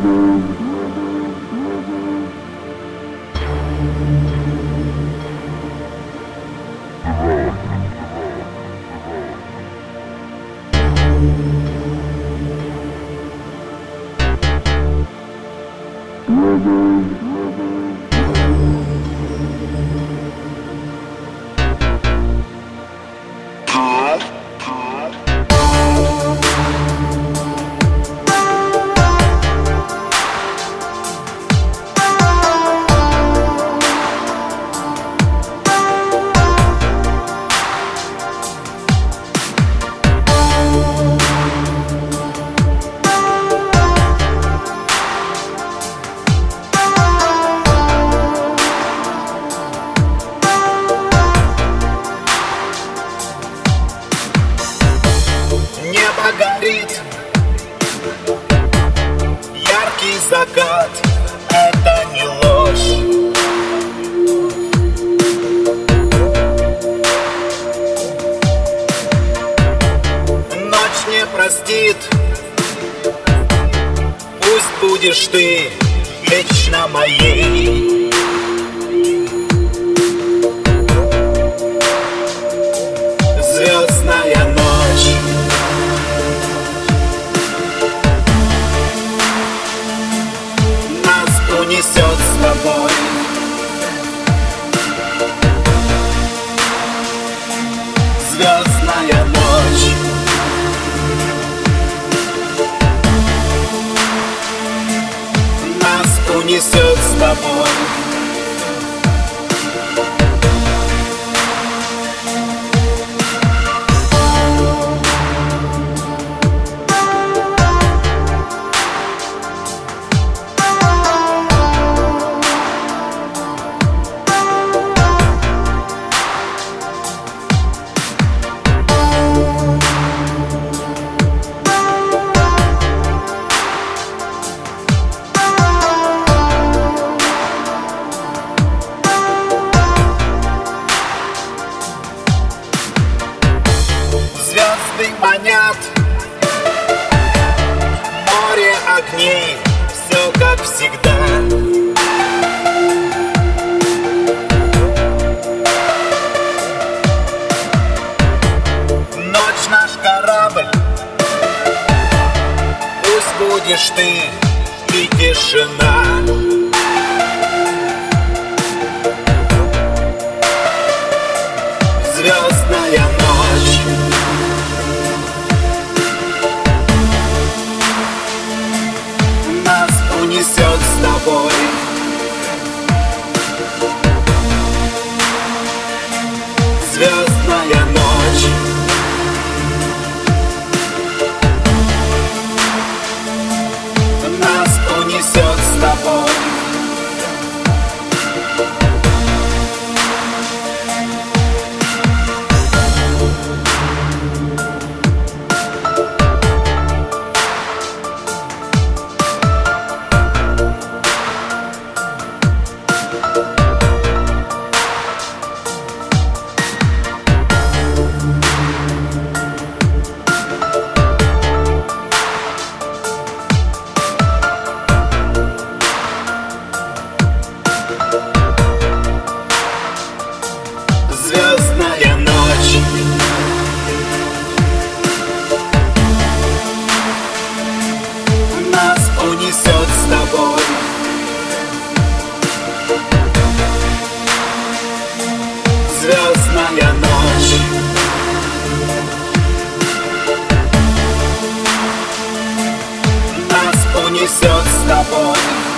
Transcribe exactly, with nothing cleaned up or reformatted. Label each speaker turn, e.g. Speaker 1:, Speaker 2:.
Speaker 1: Горит яркий закат, это не ложь. Ночь не простит, пусть будешь ты вечно моей. Звездная ночь, унесет с тобой. Звездная ночь, нас унесет с тобой. Звезды манят, море огней, все как всегда. Ночь наш корабль, пусть будешь ты и тишина. Звездная ночь, нас унесет с тобой. Звездная ночь, нас унесет с тобой. Звездная ночь, нас унесет с тобой. Звездная ночь, нас унесет с тобой.